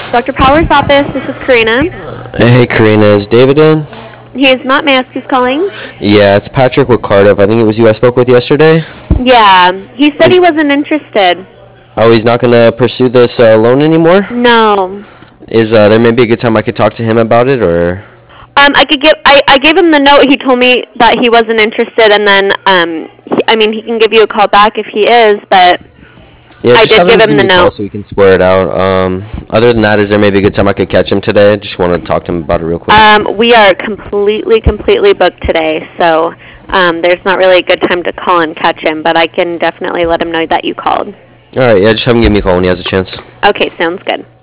Dr. Power's office, this is Karina. Hey, Karina, is David in? He is not. May I ask who's calling? Yeah, it's Patrick with Cardiff. I think it was you I spoke with yesterday. Yeah, he said he wasn't interested. Oh, he's not going to pursue this loan anymore? No. Is there maybe a good time I could talk to him about it, or? I gave him the note. He told me that he wasn't interested, and then, he can give you a call back if he is, but Yeah, I just did have him give him the me a call note. so we can square it out. Other than that, is there maybe a good time I could catch him today? I just want to talk to him about it real quick. We are completely booked today, so there's not really a good time to call and catch him, but I can definitely let him know that you called. All right, yeah, just have him give me a call when he has a chance. Okay, sounds good.